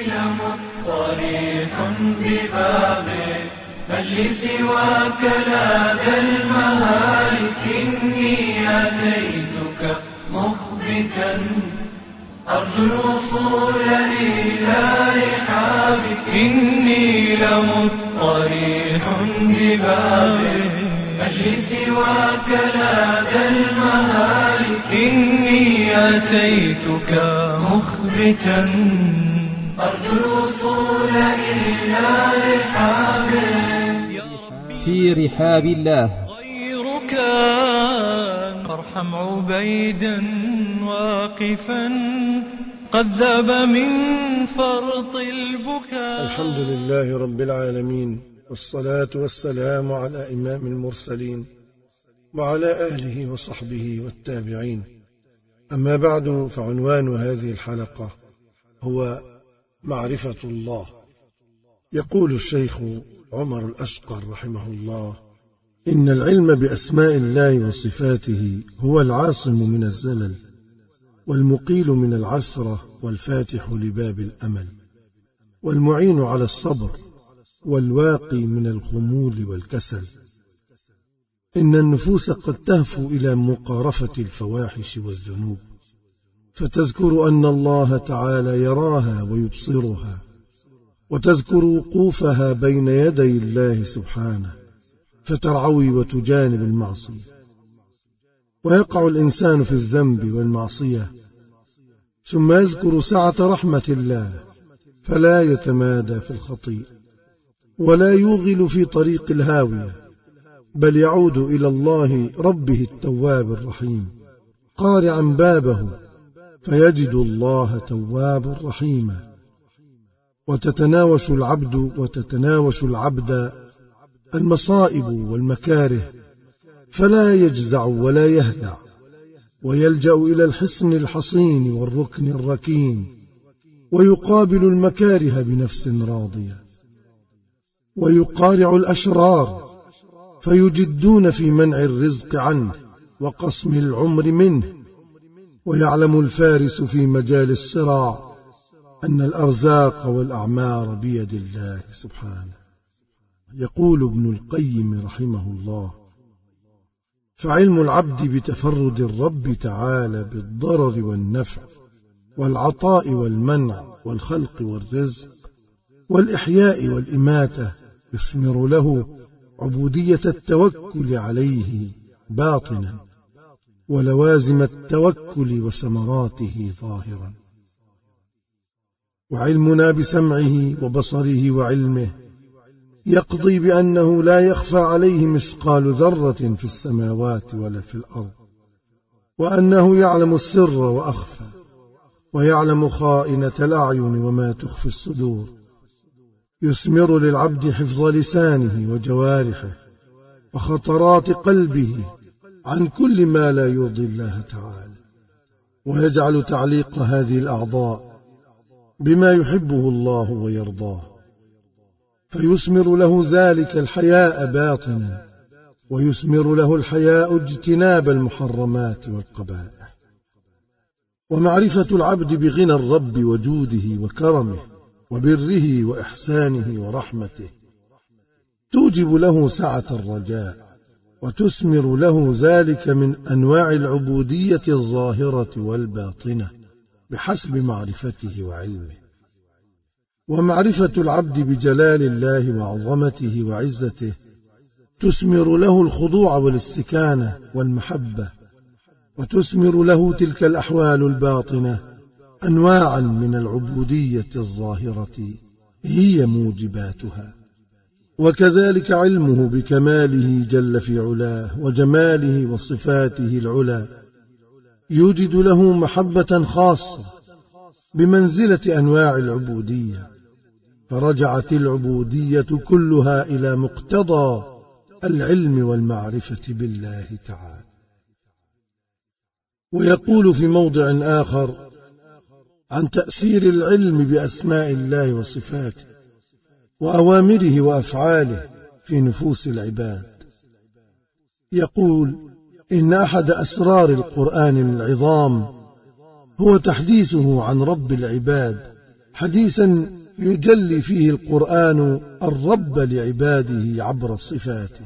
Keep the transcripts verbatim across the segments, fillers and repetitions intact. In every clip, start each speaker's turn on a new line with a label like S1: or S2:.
S1: لمضطرح ببابه، من لي سواك لا ذا المهالك. إني أتيتك مخبتا أرجو الوصول إلى رحابك. إني لمضطرح ببابك، من لي سواك لا ذا المهالك. إني أتيتك مخبتا أرجو الوصول إلى رحابك.
S2: في رحاب الله
S1: غيرك فارحم عبيدا واقفا قد ذاب من فرط البكاء.
S3: الحمد لله رب العالمين، والصلاة والسلام على إمام المرسلين وعلى آله وصحبه والتابعين. أما بعد، فعنوان هذه الحلقة هو معرفة الله. يقول الشيخ عمر الأشقر رحمه الله: إن العلم بأسماء الله وصفاته هو العاصم من الزلل، والمقيل من العثرة، والفاتح لباب الأمل، والمعين على الصبر، والواقي من الخمول والكسل. إن النفوس قد تهفو إلى مقارفة الفواحش والذنوب، فتذكر أن الله تعالى يراها ويبصرها، وتذكر وقوفها بين يدي الله سبحانه، فترعوي وتجانب المعصية. ويقع الإنسان في الذنب والمعصية، ثم يذكر سعة رحمة الله، فلا يتمادى في الخطيئة ولا يوغل في طريق الهاوية، بل يعود إلى الله ربه التواب الرحيم، قارعا بابه فيجد الله توابا رحيما. وتتناوش العبد وتتناوش العبد المصائب والمكاره، فلا يجزع ولا يهدع، ويلجأ إلى الحصن الحصين والركن الركين، ويقابل المكاره بنفس راضية. ويقارع الأشرار فيجدون في منع الرزق عنه وقسم العمر منه. ويعلم الفارس في مجال الصراع أن الأرزاق والأعمار بيد الله سبحانه. يقول ابن القيم رحمه الله: فعلم العبد بتفرد الرب تعالى بالضرر والنفع والعطاء والمنع والخلق والرزق والإحياء والإماتة يثمر له عبودية التوكل عليه باطنا، ولوازم التوكل وثمراته ظاهرا. وعلمنا بسمعه وبصره وعلمه يقضي بأنه لا يخفى عليه مثقال ذرة في السماوات ولا في الأرض، وأنه يعلم السر وأخفى، ويعلم خائنة الأعين وما تخفي الصدور. يثمر للعبد حفظ لسانه وجوارحه وخطرات قلبه عن كل ما لا يرضي الله تعالى، ويجعل تعليق هذه الأعضاء بما يحبه الله ويرضاه، فيثمر له ذلك الحياء باطنا، ويثمر له الحياء اجتناب المحرمات والقبائح. ومعرفة العبد بغنى الرب وجوده وكرمه وبره وإحسانه ورحمته توجب له سعة الرجاء، وتثمر له ذلك من أنواع العبودية الظاهرة والباطنة بحسب معرفته وعلمه. ومعرفة العبد بجلال الله وعظمته وعزته تثمر له الخضوع والاستكانة والمحبة، وتثمر له تلك الأحوال الباطنة أنواعا من العبودية الظاهرة هي موجباتها. وكذلك علمه بكماله جل في علاه وجماله وصفاته العلى يوجد له محبة خاصة بمنزلة أنواع العبودية، فرجعت العبودية كلها إلى مقتضى العلم والمعرفة بالله تعالى. ويقول في موضع آخر عن تأثير العلم بأسماء الله وصفاته وأوامره وأفعاله في نفوس العباد. يقول: إن أحد أسرار القرآن العظام هو تحديثه عن رب العباد حديثا يجلي فيه القرآن الرب لعباده عبر صفاته.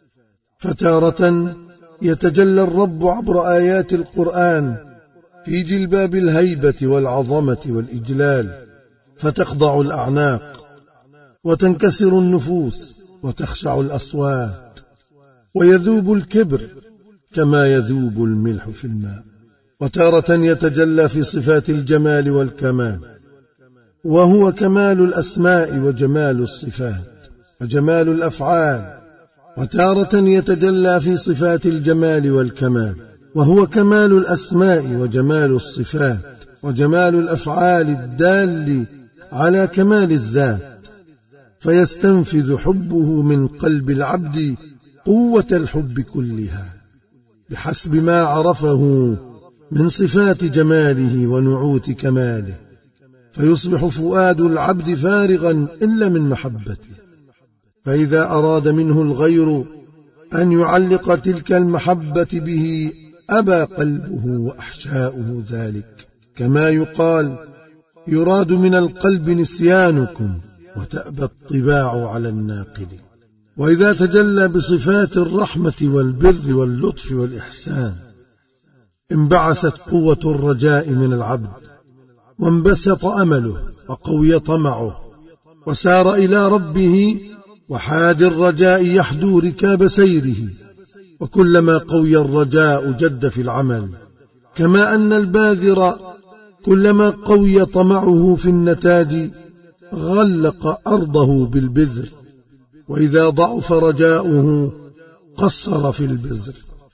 S3: فتارة يتجلى الرب عبر آيات القرآن في جلباب الهيبة والعظمة والإجلال، فتخضع الأعناق وتنكسر النفوس وتخشع الأصوات، ويذوب الكبر كما يذوب الملح في الماء. وتارة يتجلى في صفات الجمال والكمال، وهو كمال الأسماء وجمال الصفات وجمال الأفعال. وتارة يتجلى في صفات الجمال والكمال، وهو كمال الأسماء وجمال الصفات وجمال الأفعال الدال على كمال الذات، فيستنفذ حبه من قلب العبد قوة الحب كلها بحسب ما عرفه من صفات جماله ونعوت كماله، فيصبح فؤاد العبد فارغا إلا من محبته. فإذا أراد منه الغير أن يعلق تلك المحبة به أبى قلبه وأحشاؤه ذلك، كما يقال: يراد من القلب نسيانكم وتأبى الطباع على الناقل. وإذا تجلى بصفات الرحمة والبر واللطف والإحسان انبعثت قوة الرجاء من العبد، وانبسط أمله وقوي طمعه، وسار إلى ربه، وحاد الرجاء يحدو ركاب سيره. وكلما قوي الرجاء جد في العمل، كما أن الباذر كلما قوي طمعه في النتاج غلق أرضه بالبذر، وإذا ضعف رجاؤه قصر في البذر.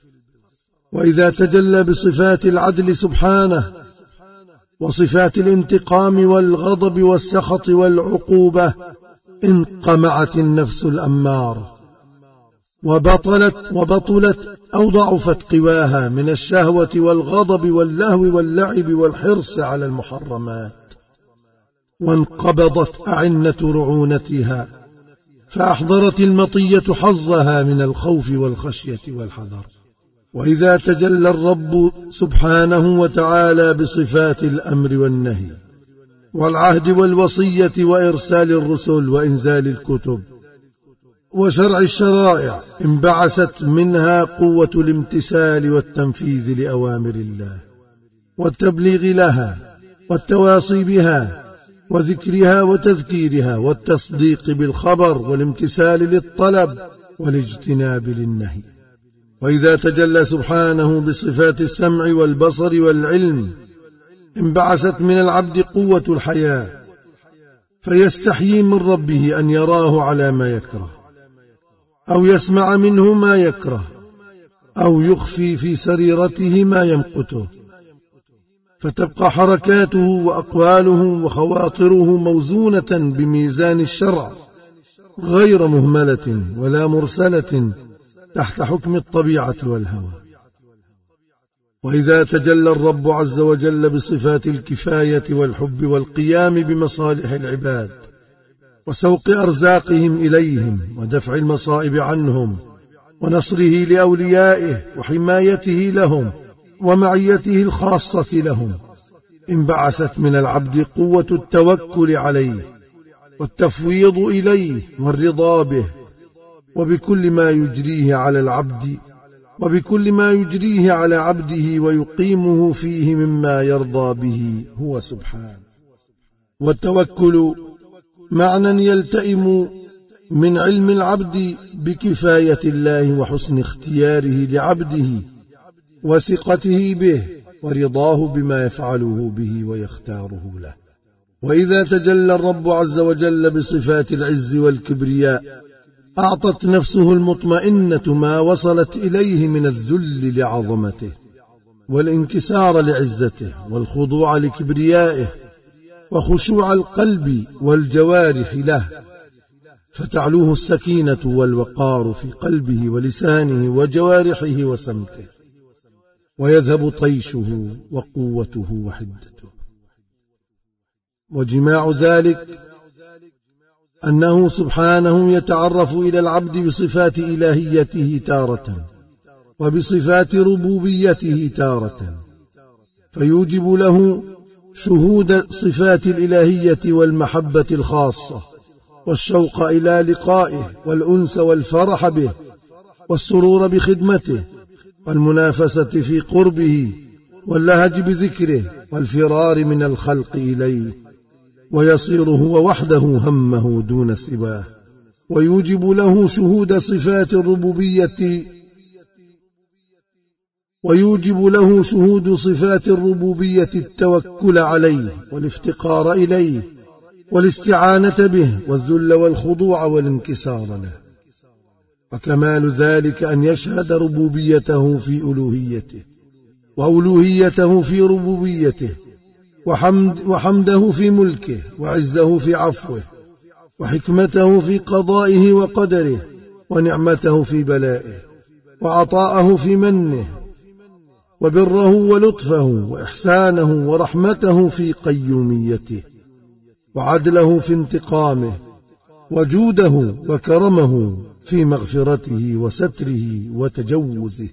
S3: وإذا تجلى بصفات العدل سبحانه وصفات الانتقام والغضب والسخط والعقوبة انقمعت النفس الأمارة، وبطلت وبطلت أو ضعفت قواها من الشهوة والغضب واللهو واللعب والحرص على المحرمات، وانقبضت أعنة رعونتها، فأحضرت المطية حظها من الخوف والخشية والحذر. وإذا تجلى الرب سبحانه وتعالى بصفات الأمر والنهي والعهد والوصية وإرسال الرسل وإنزال الكتب وشرع الشرائع، انبعثت منها قوة الامتثال والتنفيذ لأوامر الله والتبليغ لها والتواصي بها وذكرها وتذكيرها والتصديق بالخبر والامتثال للطلب والاجتناب للنهي. وإذا تجلى سبحانه بصفات السمع والبصر والعلم انبعثت من العبد قوة الحياة، فيستحيي من ربه أن يراه على ما يكره أو يسمع منه ما يكره أو يخفي في سريرته ما يمقته، فتبقى حركاته وأقواله وخواطره موزونة بميزان الشرع غير مهملة ولا مرسلة تحت حكم الطبيعة والهوى. وإذا تجلى الرب عز وجل بصفات الكفاية والحب والقيام بمصالح العباد وسوق أرزاقهم إليهم ودفع المصائب عنهم ونصره لأوليائه وحمايته لهم ومعيته الخاصة لهم، انبعثت من العبد قوة التوكل عليه والتفويض إليه والرضا به وبكل ما يجريه على العبد وبكل ما يجريه على عبده ويقيمه فيه مما يرضى به هو سبحانه. والتوكل معنى يلتئم من علم العبد بكفاية الله وحسن اختياره لعبده وثقته به ورضاه بما يفعله به ويختاره له. وإذا تجلى الرب عز وجل بصفات العز والكبرياء أعطت نفسه المطمئنة ما وصلت إليه من الذل لعظمته والانكسار لعزته والخضوع لكبريائه وخشوع القلب والجوارح له، فتعلوه السكينة والوقار في قلبه ولسانه وجوارحه وسمته، ويذهب طيشه وقوته وحدته. وجماع ذلك أنه سبحانه يتعرف إلى العبد بصفات إلهيته تارة وبصفات ربوبيته تارة، فيوجب له شهود صفات الإلهية والمحبة الخاصة، والشوق إلى لقائه، والأنس والفرح به، والسرور بخدمته، والمنافسة في قربه، واللهج بذكره، والفرار من الخلق إليه، ويصير هو وحده همه دون سواه. ويوجب له شهود صفات الربوبية ويوجب له شهود صفات الربوبية التوكل عليه، والافتقار إليه، والاستعانة به، والذل والخضوع والانكسار له. وكمال ذلك أن يشهد ربوبيته في ألوهيته، وألوهيته في ربوبيته، وحمد وحمده في ملكه، وعزه في عفوه، وحكمته في قضائه وقدره، ونعمته في بلائه، وعطاءه في منه، وبره ولطفه، وإحسانه ورحمته في قيوميته، وعدله في انتقامه، وجوده وكرمه في مغفرته وستره وتجوزه.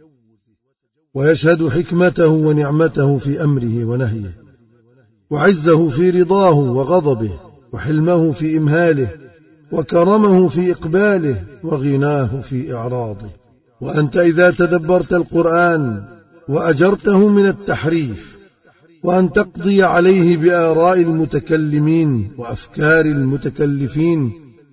S3: ويشهد حكمته ونعمته في أمره ونهيه، وعزه في رضاه وغضبه، وحلمه في إمهاله، وكرمه في إقباله، وغناه في إعراضه. وأنت إذا تدبرت القرآن وأجرته من التحريف، وأن تقضي عليه بآراء المتكلمين وأفكار المتكلفين،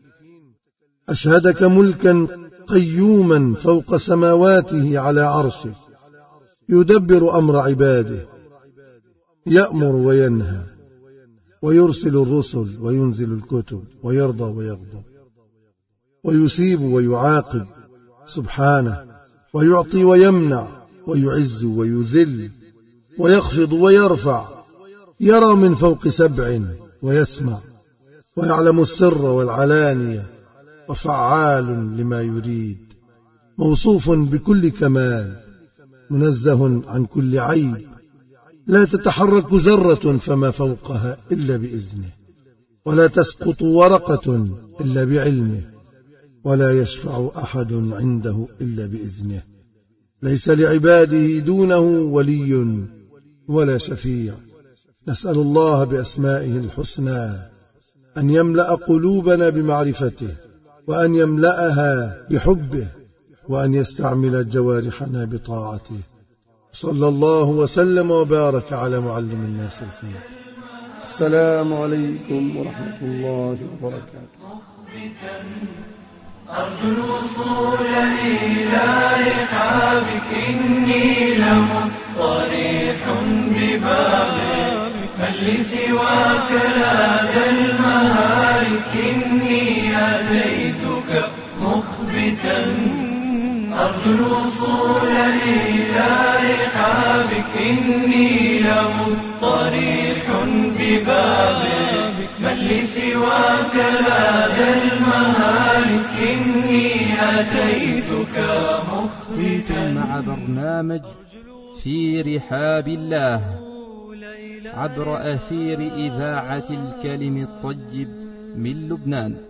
S3: أشهدك ملكا قيوما فوق سماواته على عرشه، يدبر أمر عباده، يأمر وينهى، ويرسل الرسل وينزل الكتب، ويرضى ويغضب، ويسيب ويعاقب سبحانه، ويعطي ويمنع، ويعز ويذل، ويخفض ويرفع، يرى من فوق سبع ويسمع، ويعلم السر والعلانية، وفعال لما يريد، موصوف بكل كمال، منزه عن كل عيب، لا تتحرك ذرة فما فوقها إلا بإذنه، ولا تسقط ورقة إلا بعلمه، ولا يشفع أحد عنده إلا بإذنه، ليس لعباده دونه ولي ولا شفيع. نسأل الله بأسمائه الحسنى أن يملأ قلوبنا بمعرفته، وأن يملأها بحبه، وأن يستعمل جوارحنا بطاعته. صلى الله وسلم وبارك على معلم الناس الخير. السلام عليكم ورحمة الله وبركاته.
S1: أرجو الوصول إلى رحابك، إني لمضطرح ببابك، من لسواك لاذا المهالك، إني أتيتك مخبتا. أرجو الوصول إلى رحابك، إني لمضطرح ببابك، من لسواك لاذا المهالك، إني أتيتك مخبتا.
S2: مع برنامج في رحاب الله عبر أثير إذاعة الكلم الطيب من لبنان.